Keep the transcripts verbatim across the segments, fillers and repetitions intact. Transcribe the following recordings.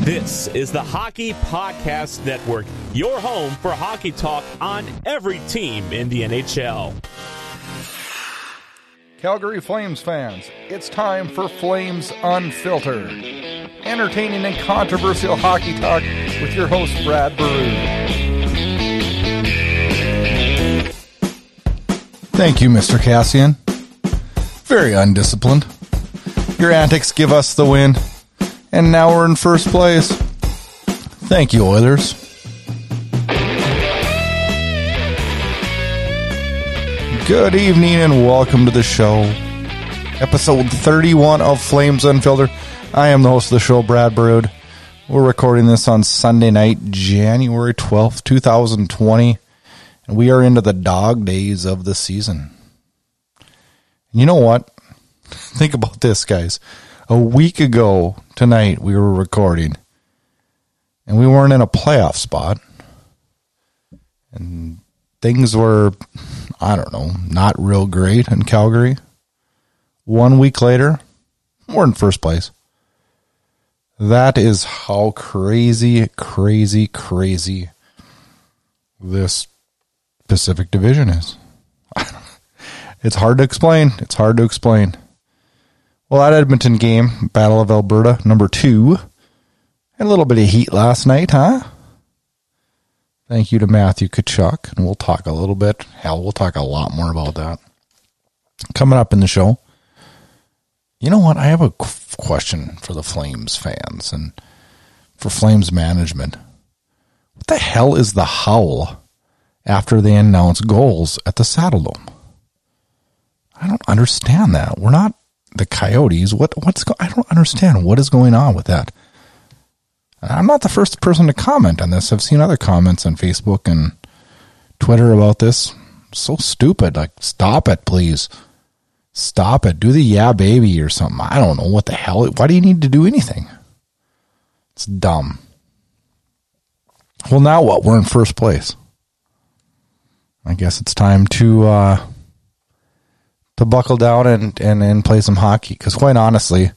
This is the Hockey Podcast Network, your home for hockey talk on every team in the N H L. Calgary Flames fans, it's time for Flames Unfiltered. Entertaining and controversial hockey talk with your host, Brad Baroud. Thank you, Mister Cassian. Very undisciplined. Your antics give us the win, and now we're in first place. Thank you, Oilers. Good evening and welcome to the show. Episode thirty-one of Flames Unfiltered. I am the host of the show, Brad Baroud. We're recording this on Sunday night, January twelfth, twenty twenty. And we are into the dog days of the season. And you know what? Think about this, guys. A week ago tonight, we were recording, and we weren't in a playoff spot. And things were, I don't know, not real great in Calgary. One week later, we're in first place. That is how crazy, crazy, crazy this Pacific Division is. It's hard to explain. It's hard to explain. Well, that Edmonton game, Battle of Alberta, number two. Had a little bit of heat last night, huh? Thank you to Matthew Tkachuk, and we'll talk a little bit. Hell, we'll talk a lot more about that. Coming up in the show. You know what? I have a question for the Flames fans and for Flames management. What the hell is the howl after they announce goals at the Saddledome? I don't understand that. We're not the Coyotes. What? What's? Go- I don't understand what is going on with that. I'm not the first person to comment on this. I've seen other comments on Facebook and Twitter about this. So stupid. Like, stop it, please. Stop it. Do the yeah baby or something. I don't know what the hell. Why do you need to do anything? It's dumb. Well, now what? We're in first place. I guess it's time to uh, to buckle down and, and, and play some hockey. Because quite honestly,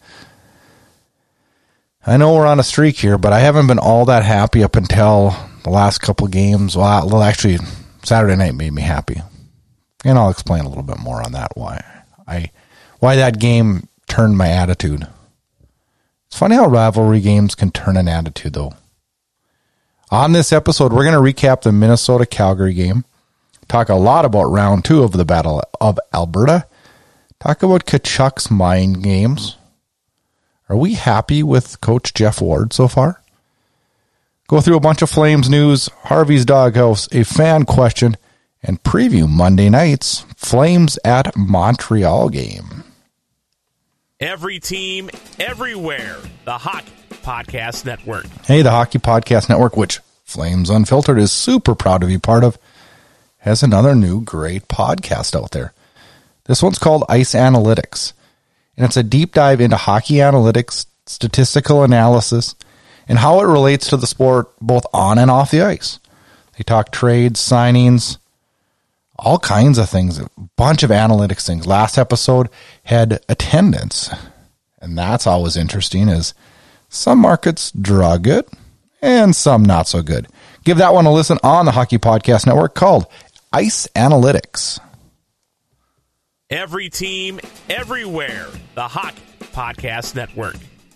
I know we're on a streak here, but I haven't been all that happy up until the last couple games. Well, actually, Saturday night made me happy. And I'll explain a little bit more on that, why I why that game turned my attitude. It's funny how rivalry games can turn an attitude, though. On this episode, we're going to recap the Minnesota-Calgary game. Talk a lot about round two of the Battle of Alberta. Talk about Tkachuk's mind games. Are we happy with Coach Jeff Ward so far? Go through a bunch of Flames news, Harvey's Doghouse, a fan question, and preview Monday night's Flames at Montreal game. Every team, everywhere. The Hockey Podcast Network. Hey, the Hockey Podcast Network, which Flames Unfiltered is super proud to be part of, has another new great podcast out there. This one's called Ice Analytics, and it's a deep dive into hockey analytics, statistical analysis, and how it relates to the sport both on and off the ice. They talk trades, signings, all kinds of things, a bunch of analytics things. Last episode had attendance, and that's always interesting, is some markets draw good and some not so good. Give that one a listen on the Hockey Podcast Network, called Ice Analytics. Every team, everywhere. The Hockey Podcast Network.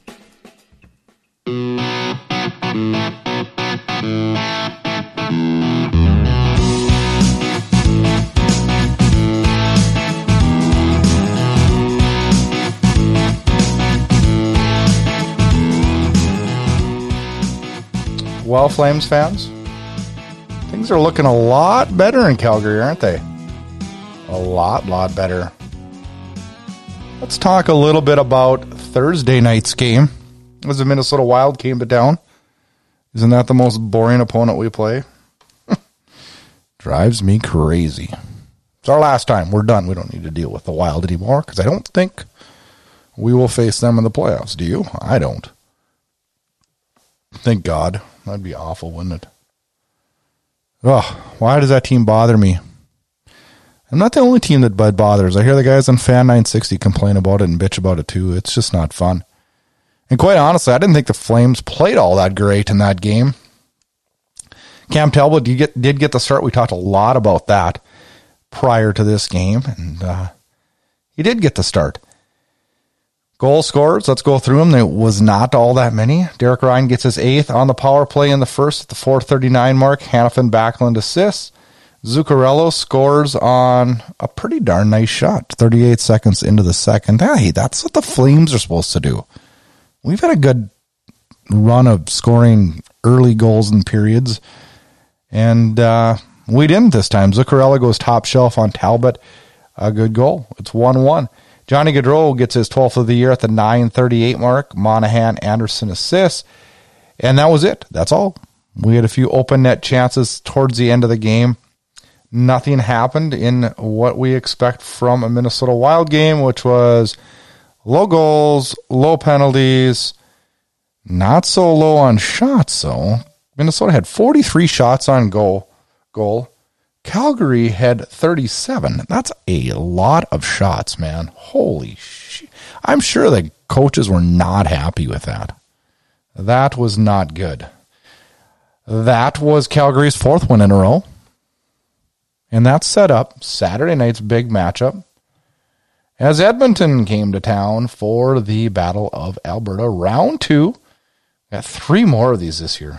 Well, Flames fans, things are looking a lot better in Calgary, aren't they? A lot, lot better. Let's talk a little bit about Thursday night's game. As the Minnesota Wild came to town. Isn't that the most boring opponent we play? Drives me crazy. It's our last time. We're done. We don't need to deal with the Wild anymore, because I don't think we will face them in the playoffs. Do you? I don't. Thank God. That'd be awful, wouldn't it? Oh, why does that team bother me? I'm not the only team that bothers. I hear the guys on Fan nine sixty complain about it and bitch about it too. It's just not fun. And quite honestly, I didn't think the Flames played all that great in that game. Cam Talbot did get, did get the start. We talked a lot about that prior to this game, and uh, he did get the start. Goal scorers, let's go through them. There was not all that many. Derek Ryan gets his eighth on the power play in the first at the four thirty-nine mark. Hanifin Backlund assists. Zuccarello scores on a pretty darn nice shot, thirty-eight seconds into the second. Hey, that's what the Flames are supposed to do. We've had a good run of scoring early goals in periods, and uh, we didn't this time. Zuccarello goes top shelf on Talbot. A good goal. It's one one. Johnny Gaudreau gets his twelfth of the year at the nine thirty-eight mark. Monahan, Anderson assists. And that was it. That's all. We had a few open net chances towards the end of the game. Nothing happened in what we expect from a Minnesota Wild game, which was low goals, low penalties, not so low on shots, though. Minnesota had forty-three shots on goal. goal. Calgary had thirty-seven. That's a lot of shots, man. Holy shit. I'm sure the coaches were not happy with that. That was not good. That was Calgary's fourth win in a row. And that set up Saturday night's big matchup as Edmonton came to town for the Battle of Alberta. Round two. Got three more of these this year.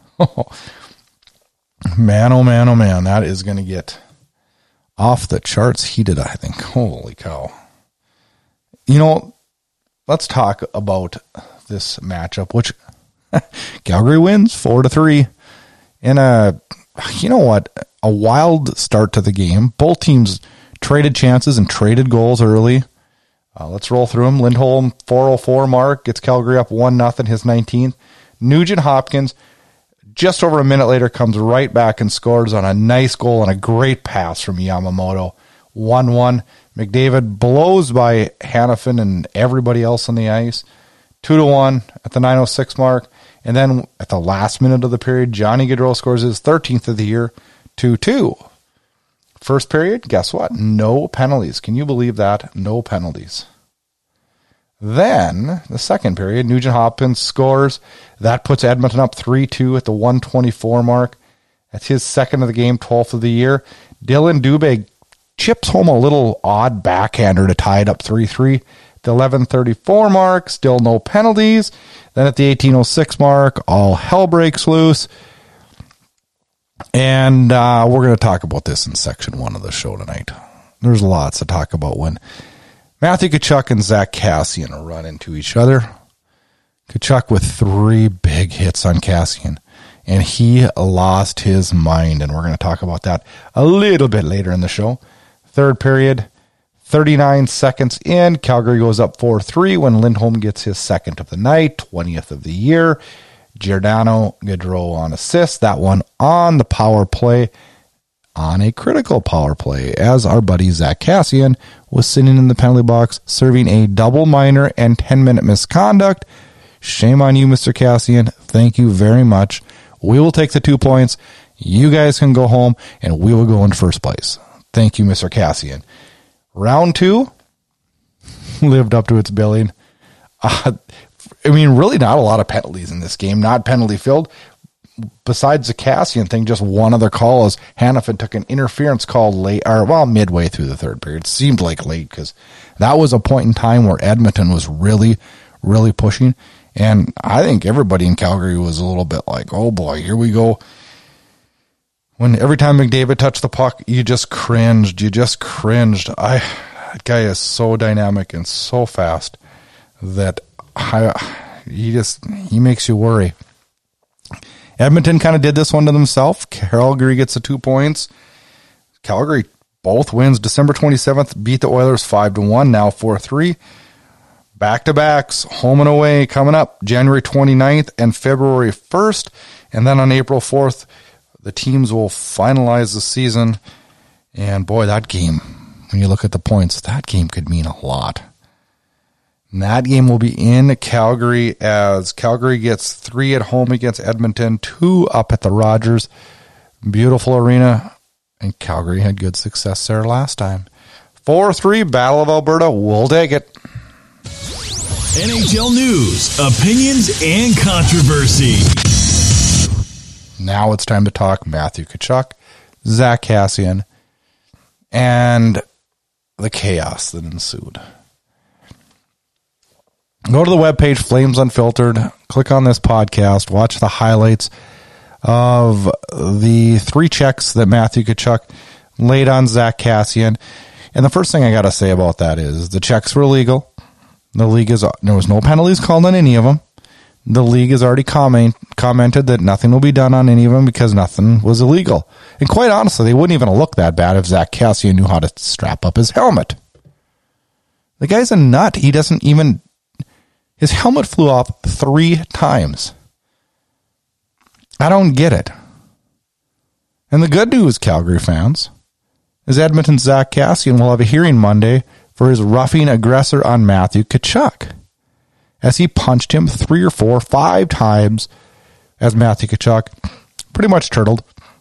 Man, oh man, oh man, that is going to get off the charts heated, I think. Holy cow. You know, let's talk about this matchup, which Calgary wins four to three. In a, you know what, a wild start to the game. Both teams traded chances and traded goals early. Uh, let's roll through them. Lindholm, four oh four mark, gets Calgary up one nothing, his nineteenth. Nugent Hopkins, just over a minute later, comes right back and scores on a nice goal and a great pass from Yamamoto. one one. McDavid blows by Hanifin and everybody else on the ice. two to one at the nine oh six mark. And then at the last minute of the period, Johnny Gaudreau scores his thirteenth of the year, two two. First period, guess what? No penalties. Can you believe that? No penalties. Then, the second period, Nugent Hopkins scores. That puts Edmonton up three two at the one twenty-four mark. That's his second of the game, twelfth of the year. Dylan Dubé chips home a little odd backhander to tie it up three three. The eleven thirty-four mark, still no penalties. Then at the eighteen oh six mark, all hell breaks loose. And uh, we're going to talk about this in section one of the show tonight. There's lots to talk about when Matthew Tkachuk and Zach Kassian run into each other. Tkachuk with three big hits on Kassian, and he lost his mind, and we're going to talk about that a little bit later in the show. Third period, thirty-nine seconds in, Calgary goes up four three when Lindholm gets his second of the night, twentieth of the year. Giordano Gaudreau on assist, that one on the power play, on a critical power play, as our buddy Zach Kassian was sitting in the penalty box serving a double minor and ten-minute misconduct. Shame on you, Mister Kassian. Thank you very much. We will take the two points. You guys can go home, and we will go in first place. Thank you, Mister Kassian. Round two lived up to its billing. Uh, I mean, really not a lot of penalties in this game. Not penalty-filled. Besides the Kassian thing, just one other call as Hanifin took an interference call late, or well, midway through the third period. It seemed like late because that was a point in time where Edmonton was really, really pushing. And I think everybody in Calgary was a little bit like, oh boy, here we go. When every time McDavid touched the puck, you just cringed. You just cringed. I, that guy is so dynamic and so fast that I, he just, he makes you worry. Edmonton kind of did this one to themselves. Calgary gets the two points. Calgary both wins. December twenty-seventh beat the Oilers five to one, now four three. Back-to-backs, home and away, coming up January twenty-ninth and February first. And then on April fourth, the teams will finalize the season. And boy, that game, when you look at the points, that game could mean a lot. And that game will be in Calgary as Calgary gets three at home against Edmonton, two up at the Rogers. Beautiful arena, and Calgary had good success there last time. four three, Battle of Alberta. We'll take it. N H L news, opinions, and controversy. Now it's time to talk Matthew Tkachuk, Zack Kassian, and the chaos that ensued. Go to the webpage, Flames Unfiltered, click on this podcast, watch the highlights of the three checks that Matthew Tkachuk laid on Zack Kassian. And the first thing I got to say about that is the checks were legal. The league is, there was no penalties called on any of them. The league has already comment, commented that nothing will be done on any of them because nothing was illegal. And quite honestly, they wouldn't even look that bad if Zack Kassian knew how to strap up his helmet. The guy's a nut. He doesn't even... His helmet flew off three times. I don't get it. And the good news, Calgary fans, is Edmonton's Zack Kassian will have a hearing Monday for his roughing aggressor on Matthew Tkachuk, as he punched him three or four, five times as Matthew Tkachuk pretty much turtled.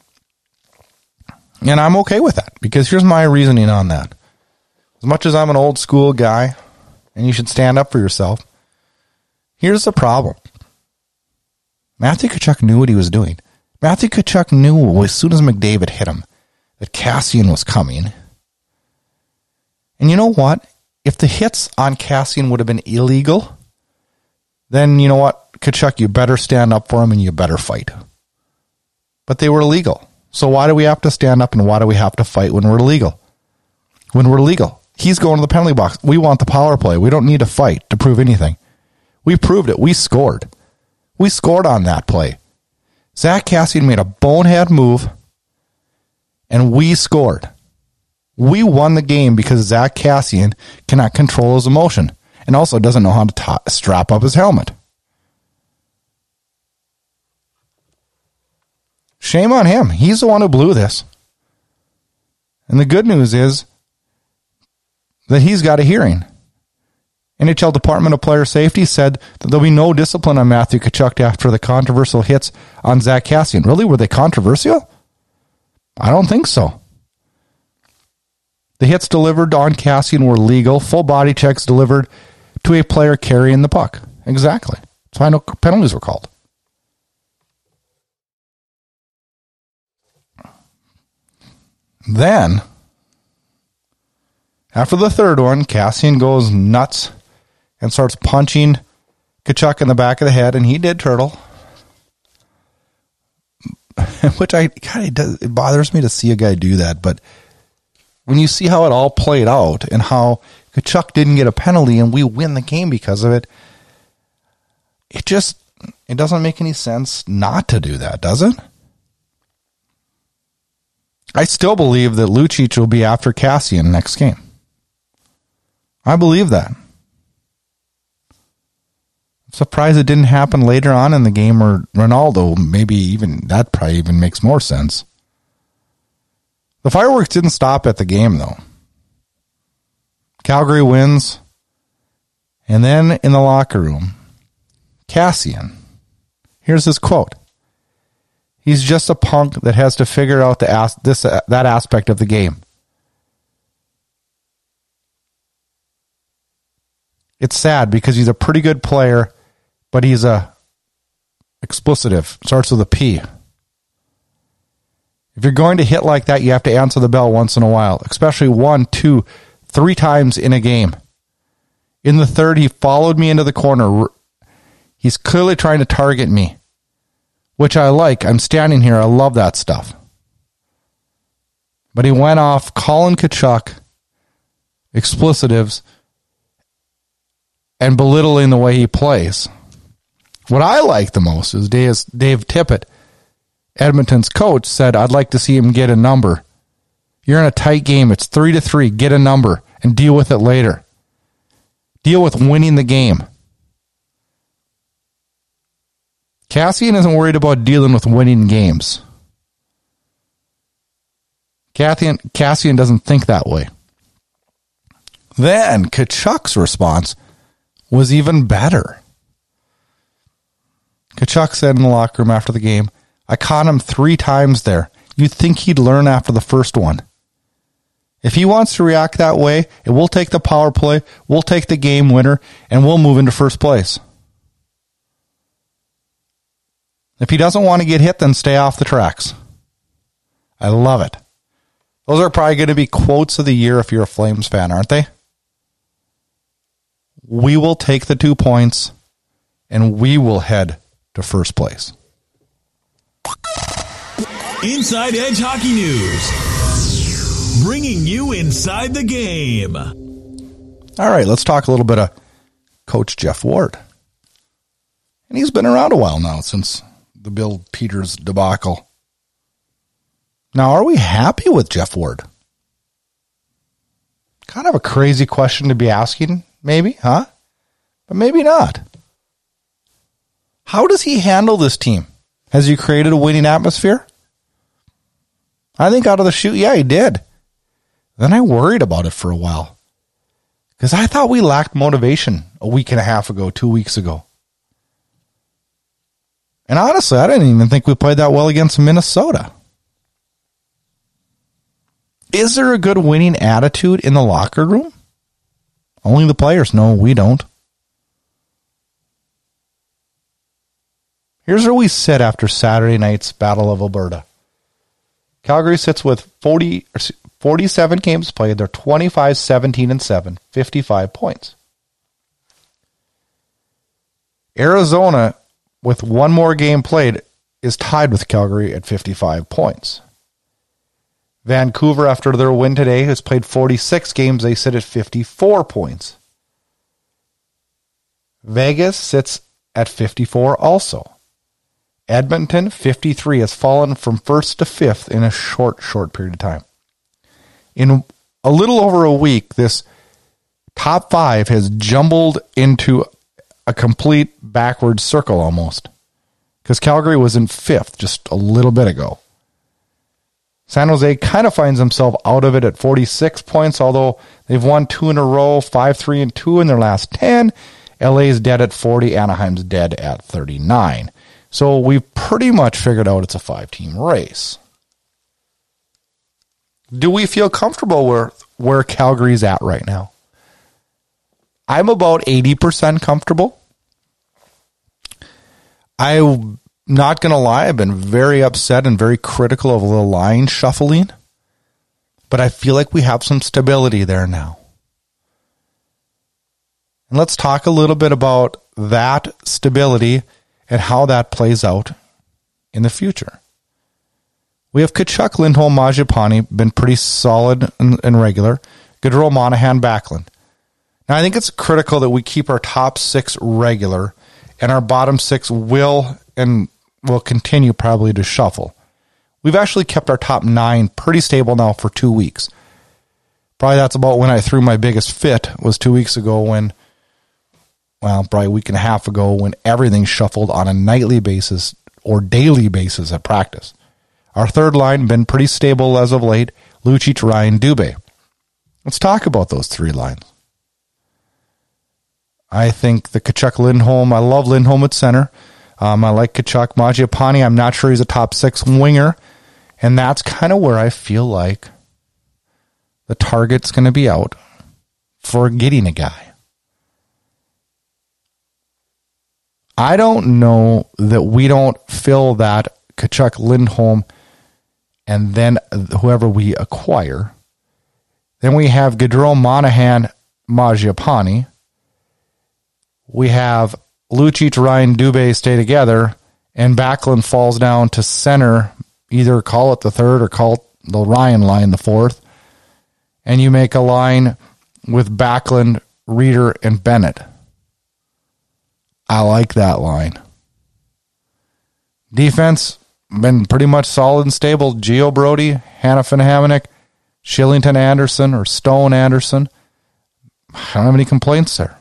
And I'm okay with that, because here's my reasoning on that. As much as I'm an old school guy, and you should stand up for yourself, here's the problem. Matthew Tkachuk knew what he was doing. Matthew Tkachuk knew as soon as McDavid hit him that Kassian was coming. And you know what? If the hits on Kassian would have been illegal, then you know what? Tkachuk, you better stand up for him and you better fight. But they were legal. So why do we have to stand up and why do we have to fight when we're legal? When we're legal. He's going to the penalty box. We want the power play. We don't need to fight to prove anything. We proved it. We scored. We scored on that play. Zack Kassian made a bonehead move, and we scored. We won the game because Zack Kassian cannot control his emotion and also doesn't know how to t- strap up his helmet. Shame on him. He's the one who blew this. And the good news is that he's got a hearing. N H L Department of Player Safety said that there'll be no discipline on Matthew Tkachuk after the controversial hits on Zack Kassian. Really? Were they controversial? I don't think so. The hits delivered on Kassian were legal. Full body checks delivered to a player carrying the puck. Exactly. That's why no penalties were called. Then, after the third one, Kassian goes nuts and starts punching Tkachuk in the back of the head, and he did turtle. Which I God, it, does, it bothers me to see a guy do that, but when you see how it all played out and how Tkachuk didn't get a penalty and we win the game because of it, it just it doesn't make any sense not to do that, does it? I still believe that Lucic will be after Kassian next game. I believe that. I'm surprised it didn't happen later on in the game, or Ronaldo. Maybe even that probably even makes more sense. The fireworks didn't stop at the game, though. Calgary wins. And then in the locker room, Kassian. Here's his quote. He's just a punk that has to figure out the as- this uh, that aspect of the game. It's sad because he's a pretty good player, but he's a explicitive. Starts with a P. If you're going to hit like that, you have to answer the bell once in a while, especially one, two, three times in a game. In the third, he followed me into the corner. He's clearly trying to target me, which I like. I'm standing here. I love that stuff. But he went off calling Tkachuk explicitives and belittling the way he plays. What I like the most is Dave, Dave Tippett, Edmonton's coach, said, I'd like to see him get a number. You're in a tight game. It's three to three. Get a number and deal with it later. Deal with winning the game. Kassian isn't worried about dealing with winning games. Kassian, Kassian doesn't think that way. Then Tkachuk's response was even better. Tkachuk said in the locker room after the game, I caught him three times there. You'd think he'd learn after the first one. If he wants to react that way, it will take the power play, we'll take the game winner, and we'll move into first place. If he doesn't want to get hit, then stay off the tracks. I love it. Those are probably going to be quotes of the year if you're a Flames fan, aren't they? We will take the two points, and we will head to first place. Inside Edge Hockey News. Bringing you inside the game. All right, let's talk a little bit of Coach Jeff Ward. And he's been around a while now since the Bill Peters debacle. Now, are we happy with Jeff Ward? Kind of a crazy question to be asking, maybe, huh? But maybe not. How does he handle this team? Has he created a winning atmosphere? I think out of the chute, yeah, he did. Then I worried about it for a while. Because I thought we lacked motivation a week and a half ago, two weeks ago. And honestly, I didn't even think we played that well against Minnesota. Is there a good winning attitude in the locker room? Only the players know. We don't. Here's where we sit after Saturday night's Battle of Alberta. Calgary sits with forty, forty-seven games played. They're twenty-five, seventeen, and seven, fifty-five points. Arizona, with one more game played, is tied with Calgary at fifty-five points. Vancouver, after their win today, has played forty-six games. They sit at fifty-four points. Vegas sits at fifty-four also. Edmonton, fifty-three, has fallen from first to fifth in a short, short period of time. In a little over a week, this top five has jumbled into a complete backward circle almost. Because Calgary was in fifth just a little bit ago. San Jose kind of finds himself out of it at forty-six points, although they've won two in a row, five, three, and two in their last ten. L A's dead at forty, Anaheim's dead at thirty-nine. So we've pretty much figured out it's a five-team race. Do we feel comfortable where, where Calgary's at right now? I'm about eighty percent comfortable. I'm not going to lie, I've been very upset and very critical of the line shuffling, but I feel like we have some stability there now. And let's talk a little bit about that stability and how that plays out in the future. We have Tkachuk, Lindholm, Mangiapane, been pretty solid and, and regular. Gaudreau, Monahan, Backlund. Now, I think it's critical that we keep our top six regular, and our bottom six will and will continue probably to shuffle. We've actually kept our top nine pretty stable now for two weeks. Probably that's about when I threw my biggest fit, was two weeks ago when, well, probably a week and a half ago when everything shuffled on a nightly basis or daily basis at practice. Our third line been pretty stable as of late. Lucic, Ryan, Dubé. Let's talk about those three lines. I think the Tkachuk, Lindholm, I love Lindholm at center. Um, I like Tkachuk, Mangiapane. I'm not sure he's a top six winger. And that's kind of where I feel like the target's going to be out for getting a guy. I don't know that we don't fill that Tkachuk, Lindholm, and then whoever we acquire. Then we have Gaudreau, Monahan, Mangiapane. We have Lucic, Ryan, Dubé stay together, and Backlund falls down to center. Either call it the third or call it the Ryan line the fourth. And you make a line with Backlund, Reeder, and Bennett. I like that line. Defense, been pretty much solid and stable. Gio Brody, Hanifin Hamonic, Shillington Anderson, or Stone Anderson. I don't have any complaints there.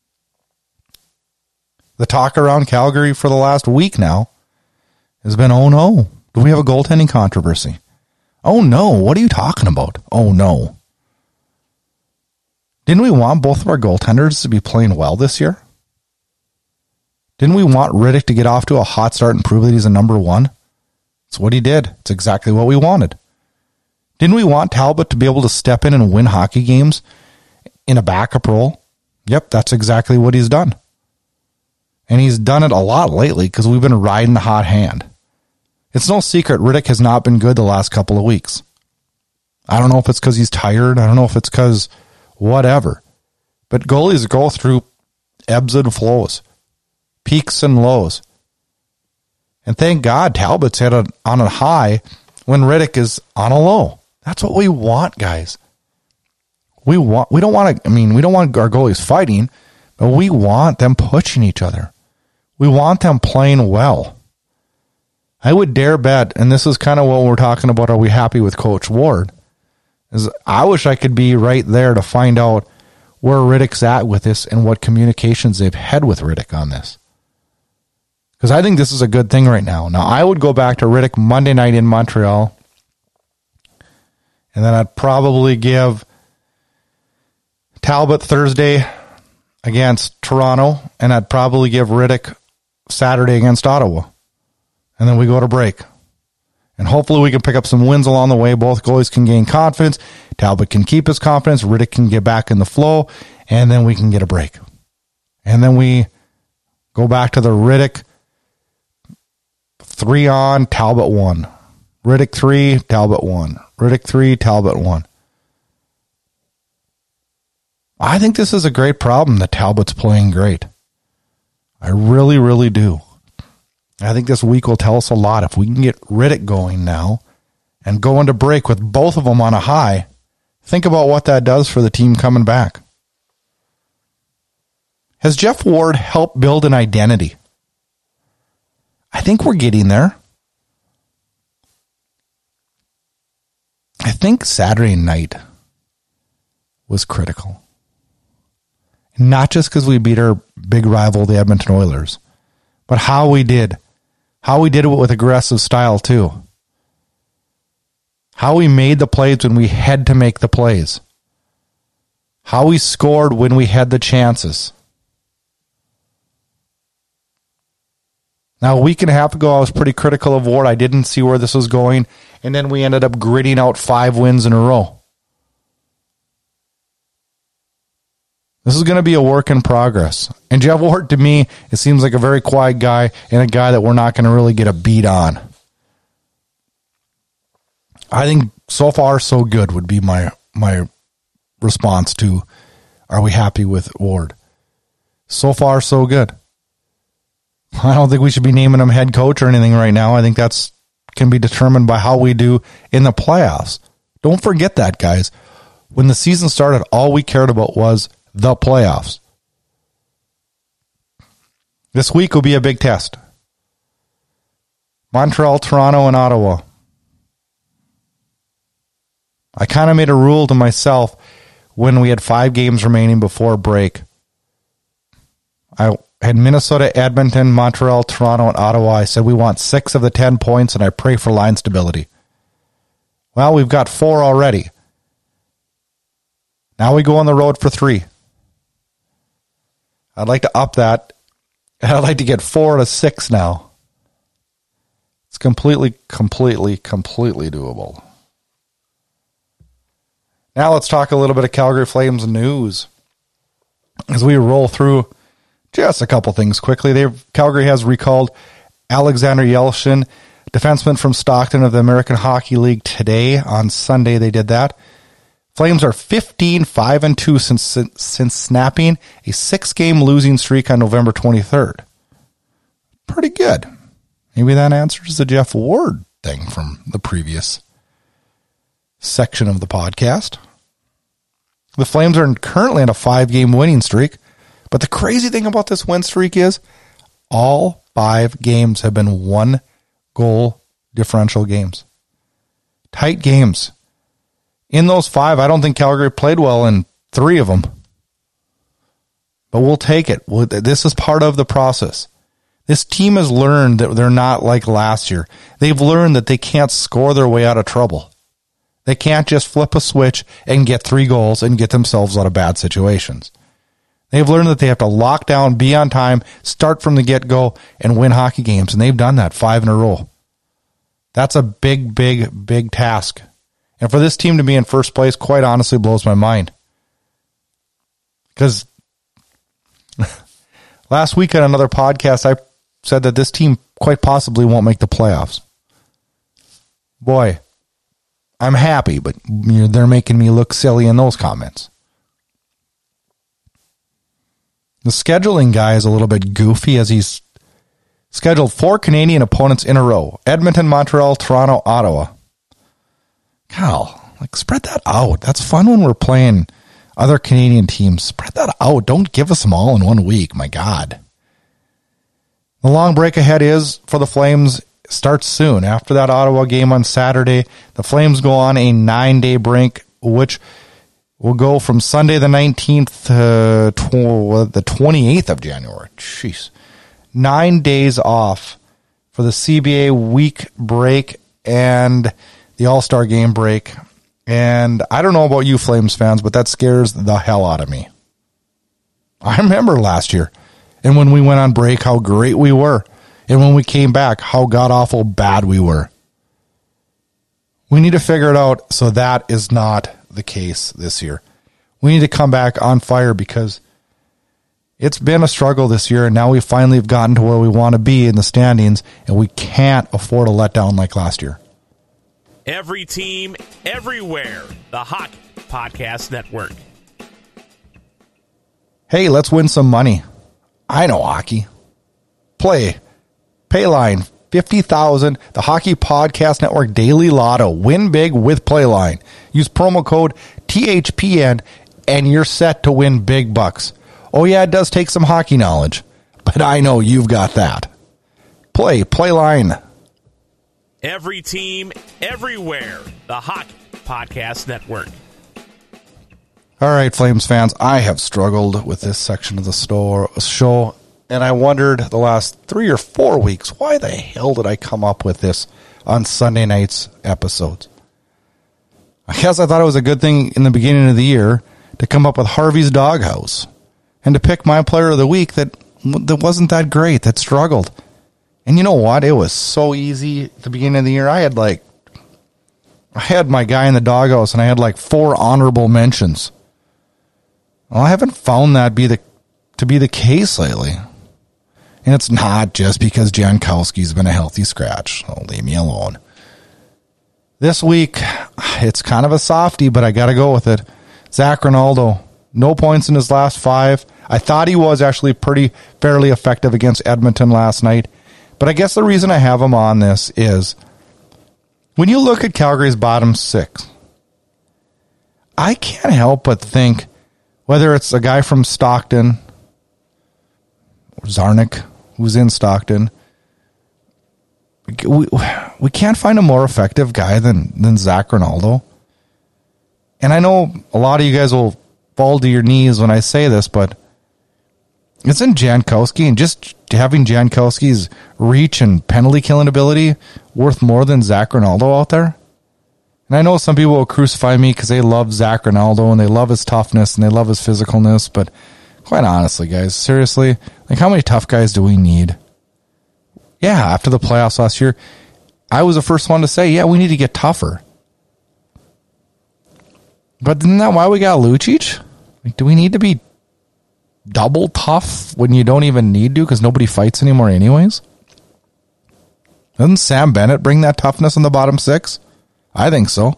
The talk around Calgary for the last week now has been, oh no, do we have a goaltending controversy? Oh no, what are you talking about? Oh no. Didn't we want both of our goaltenders to be playing well this year? Didn't we want Riddick to get off to a hot start and prove that he's a number one? It's what he did. It's exactly what we wanted. Didn't we want Talbot to be able to step in and win hockey games in a backup role? Yep, that's exactly what he's done. And he's done it a lot lately because we've been riding the hot hand. It's no secret Rittich has not been good the last couple of weeks. I don't know if it's because he's tired. I don't know if it's because whatever. But goalies go through ebbs and flows, peaks and lows. And thank God Talbot's hit a, on a high when Rittich is on a low. That's what we want, guys. We want. We don't want to. I mean, we don't want our goalies fighting, but we want them pushing each other. We want them playing well. I would dare bet, and this is kind of what we're talking about. Are we happy with Coach Ward? Is I wish I could be right there to find out where Rittich's at with this and what communications they've had with Rittich on this. Because I think this is a good thing right now. Now, I would go back to Rittich Monday night in Montreal, and then I'd probably give Talbot Thursday against Toronto, and I'd probably give Rittich Saturday against Ottawa. And then we go to break. And hopefully we can pick up some wins along the way. Both goalies can gain confidence. Talbot can keep his confidence. Rittich can get back in the flow, and then we can get a break. And then we go back to the Rittich three on, Talbot one. Rittich three, Talbot one. Rittich three, Talbot one. I think this is a great problem that Talbot's playing great. I really, really do. I think this week will tell us a lot. If we can get Rittich going now and go into break with both of them on a high, think about what that does for the team coming back. Has Jeff Ward helped build an identity? I think we're getting there. I think Saturday night was critical. Not just because we beat our big rival, the Edmonton Oilers, but how we did. How we did it with aggressive style, too. How we made the plays when we had to make the plays. How we scored when we had the chances. Now, a week and a half ago, I was pretty critical of Ward. I didn't see where this was going, and then we ended up gritting out five wins in a row. This is going to be a work in progress. And Jeff Ward, to me, it seems like a very quiet guy and a guy that we're not going to really get a beat on. I think so far so good would be my my response to, are we happy with Ward? So far so good. I don't think we should be naming him head coach or anything right now. I think that's can be determined by how we do in the playoffs. Don't forget that, guys. When the season started, all we cared about was the playoffs. This week will be a big test. Montreal, Toronto, and Ottawa. I kind of made a rule to myself when we had five games remaining before break. I had Minnesota, Edmonton, Montreal, Toronto, and Ottawa. I said we want six of the ten points, and I pray for line stability. Well, we've got four already. Now we go on the road for three. I'd like to up that. I'd like to get four to six now. It's completely, completely, completely doable. Now let's talk a little bit of Calgary Flames news. As we roll through just a couple things quickly. They've, Calgary has recalled Alexander Yelchin, defenseman from Stockton of the American Hockey League today. On Sunday they did that. Flames are fifteen five and two since since snapping a six-game losing streak on November twenty-third. Pretty good. Maybe that answers the Jeff Ward thing from the previous section of the podcast. The Flames are currently on a five-game winning streak, but the crazy thing about this win streak is all five games have been one-goal differential games. Tight games. In those five, I don't think Calgary played well in three of them. But we'll take it. This is part of the process. This team has learned that they're not like last year. They've learned that they can't score their way out of trouble. They can't just flip a switch and get three goals and get themselves out of bad situations. They've learned that they have to lock down, be on time, start from the get-go, and win hockey games. And they've done that five in a row. That's a big, big, big task. And for this team to be in first place, quite honestly, blows my mind. Because last week on another podcast, I said that this team quite possibly won't make the playoffs. Boy, I'm happy, but they're making me look silly in those comments. The scheduling guy is a little bit goofy as he's scheduled four Canadian opponents in a row. Edmonton, Montreal, Toronto, Ottawa. Cal, like, spread that out. That's fun when we're playing other Canadian teams. Spread that out. Don't give us them all in one week. My God. The long break ahead is for the Flames starts soon. After that Ottawa game on Saturday, the Flames go on a nine-day break, which will go from Sunday the nineteenth to tw- the twenty-eighth of January. Jeez. Nine days off for the C B A week break and the All-Star game break. And I don't know about you Flames fans, but that scares the hell out of me. I remember last year, and when we went on break, how great we were. And when we came back, how god-awful bad we were. We need to figure it out so that is not the case this year. We need to come back on fire because it's been a struggle this year, and now we finally have gotten to where we want to be in the standings, and we can't afford a letdown like last year. Every team, everywhere. The Hockey Podcast Network. Hey, let's win some money. I know hockey. Play. Payline. fifty thousand dollars. The Hockey Podcast Network Daily Lotto. Win big with Playline. Use promo code T H P N and you're set to win big bucks. Oh yeah, it does take some hockey knowledge, but I know you've got that. Play. Playline. Every team, everywhere. The Hockey Podcast Network. All right, Flames fans, I have struggled with this section of the store, show, and I wondered the last three or four weeks, why the hell did I come up with this on Sunday night's episodes? I guess I thought it was a good thing in the beginning of the year to come up with Harvey's Doghouse and to pick my player of the week that, that wasn't that great, that struggled. And you know what? It was so easy at the beginning of the year. I had like, I had my guy in the doghouse and I had like four honorable mentions. Well, I haven't found that be the to be the case lately. And it's not just because Jankowski's been a healthy scratch. Oh, leave me alone. This week, it's kind of a softie, but I got to go with it. Zach Rinaldo, no points in his last five. I thought he was actually pretty fairly effective against Edmonton last night. But I guess the reason I have him on this is when you look at Calgary's bottom six, I can't help but think whether it's a guy from Stockton or Zarnik who's in Stockton, we, we can't find a more effective guy than, than Zach Rinaldo. And I know a lot of you guys will fall to your knees when I say this, but isn't Jankowski and just having Jankowski's reach and penalty killing ability worth more than Zach Rinaldo out there? And I know some people will crucify me because they love Zach Rinaldo and they love his toughness and they love his physicalness, but quite honestly, guys, seriously, like how many tough guys do we need? Yeah, after the playoffs last year, I was the first one to say, yeah, we need to get tougher. But isn't that why we got Lucic? Like, do we need to be double tough when you don't even need to because nobody fights anymore anyways? Doesn't Sam Bennett bring that toughness in the bottom six? I think so.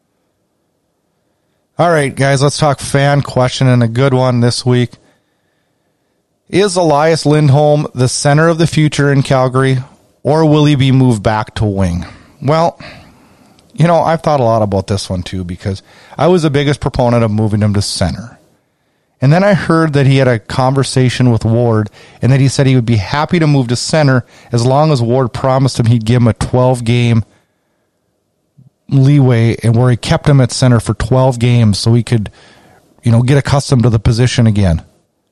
All right, guys, let's talk fan question, and a good one this week. Is Elias Lindholm the center of the future in Calgary, or will he be moved back to wing? Well, you know, I've thought a lot about this one too because I was the biggest proponent of moving him to center. And then I heard that he had a conversation with Ward and that he said he would be happy to move to center as long as Ward promised him he'd give him a twelve-game leeway and where he kept him at center for twelve games so he could, you know, get accustomed to the position again.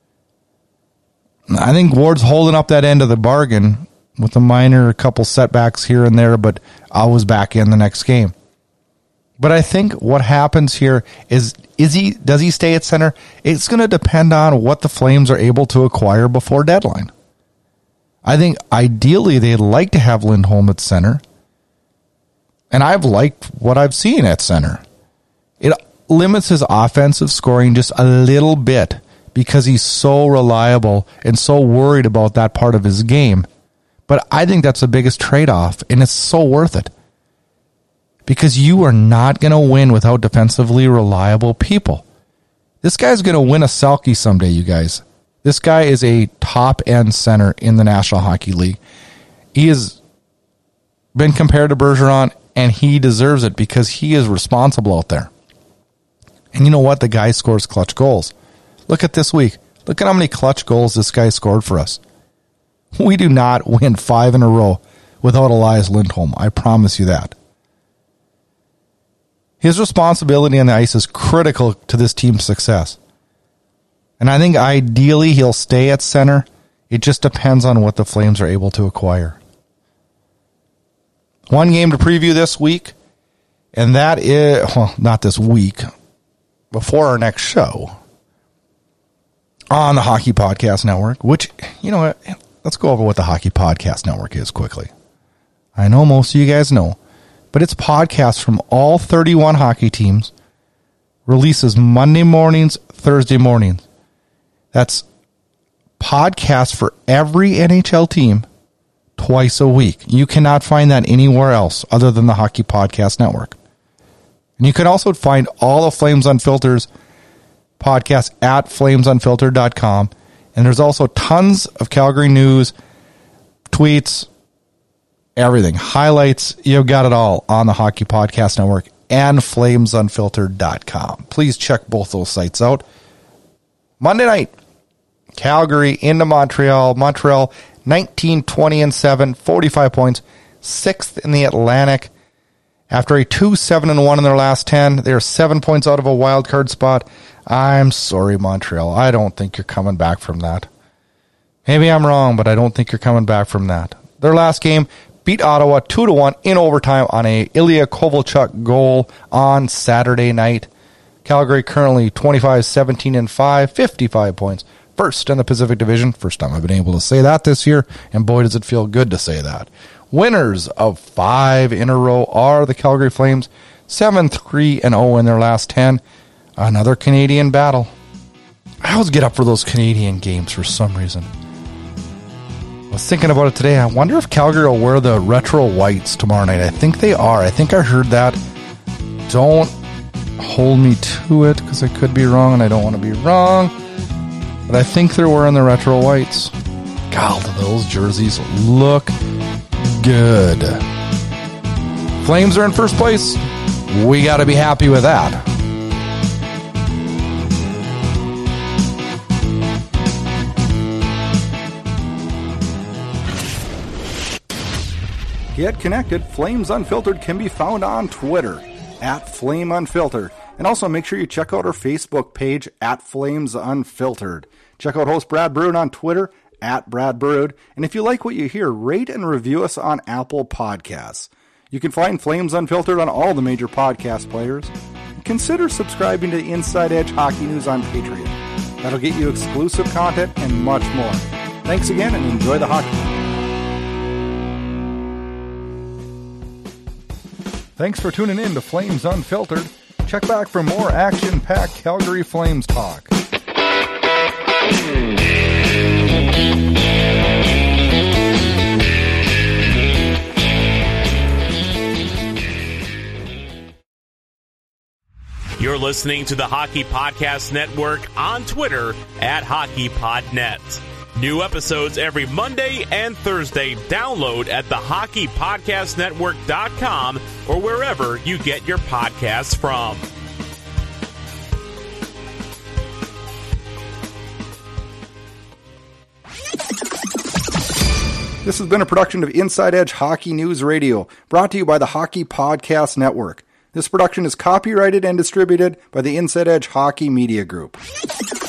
I think Ward's holding up that end of the bargain with a minor a couple setbacks here and there, but I was back in the next game. But I think what happens here is, is he does he stay at center? It's going to depend on what the Flames are able to acquire before deadline. I think ideally they'd like to have Lindholm at center. And I've liked what I've seen at center. It limits his offensive scoring just a little bit because he's so reliable and so worried about that part of his game. But I think that's the biggest trade-off, and it's so worth it. Because you are not going to win without defensively reliable people. This guy's going to win a Selke someday, you guys. This guy is a top-end center in the National Hockey League. He has been compared to Bergeron, and he deserves it because he is responsible out there. And you know what? The guy scores clutch goals. Look at this week. Look at how many clutch goals this guy scored for us. We do not win five in a row without Elias Lindholm. I promise you that. His responsibility on the ice is critical to this team's success. And I think ideally he'll stay at center. It just depends on what the Flames are able to acquire. One game to preview this week, and that is, well, not this week, before our next show on the Hockey Podcast Network, which, you know what, let's go over what the Hockey Podcast Network is quickly. I know most of you guys know, but it's podcasts from all thirty-one hockey teams, releases Monday mornings, Thursday mornings. That's podcasts for every N H L team twice a week. You cannot find that anywhere else other than the Hockey Podcast Network. And you can also find all of Flames Unfiltered's podcasts at flames unfiltered dot com. And there's also tons of Calgary news, tweets, everything. Highlights, you've got it all on the Hockey Podcast Network and flames unfiltered dot com. Please check both those sites out. Monday night, Calgary into Montreal. Montreal nineteen, twenty, and seven, forty-five points, sixth in the Atlantic. After a two, seven, and one in their last ten, they're seven points out of a wild card spot. I'm sorry, Montreal. I don't think you're coming back from that. Maybe I'm wrong, but I don't think you're coming back from that. Their last game beat Ottawa two to one in overtime on a Ilya Kovalchuk goal on Saturday night. Calgary currently twenty-five, seventeen, and five, fifty-five points. First in the Pacific Division. First time I've been able to say that this year, and boy, does it feel good to say that. Winners of five in a row are the Calgary Flames, seven, three, and oh in their last ten. Another Canadian battle. I always get up for those Canadian games for some reason. I was thinking about it today. I wonder if Calgary will wear the retro whites tomorrow night. I think they are. I think I heard that. Don't hold me to it because I could be wrong and I don't want to be wrong. But I think they're wearing the retro whites. God, those jerseys look good. Flames are in first place. We got to be happy with that. Get connected. Flames Unfiltered can be found on Twitter at Flame Unfiltered. And also make sure you check out our Facebook page at Flames Unfiltered. Check out host Brad Brood on Twitter at Brad Brood. And if you like what you hear, rate and review us on Apple Podcasts. You can find Flames Unfiltered on all the major podcast players. Consider subscribing to Inside Edge Hockey News on Patreon. That'll get you exclusive content and much more. Thanks again and enjoy the hockey. Thanks for tuning in to Flames Unfiltered. Check back for more action-packed Calgary Flames talk. You're listening to the Hockey Podcast Network on Twitter at HockeyPodNet. New episodes every Monday and Thursday. Download at the hockey podcast network dot com or wherever you get your podcasts from. This has been a production of Inside Edge Hockey News Radio, brought to you by the Hockey Podcast Network. This production is copyrighted and distributed by the Inside Edge Hockey Media Group.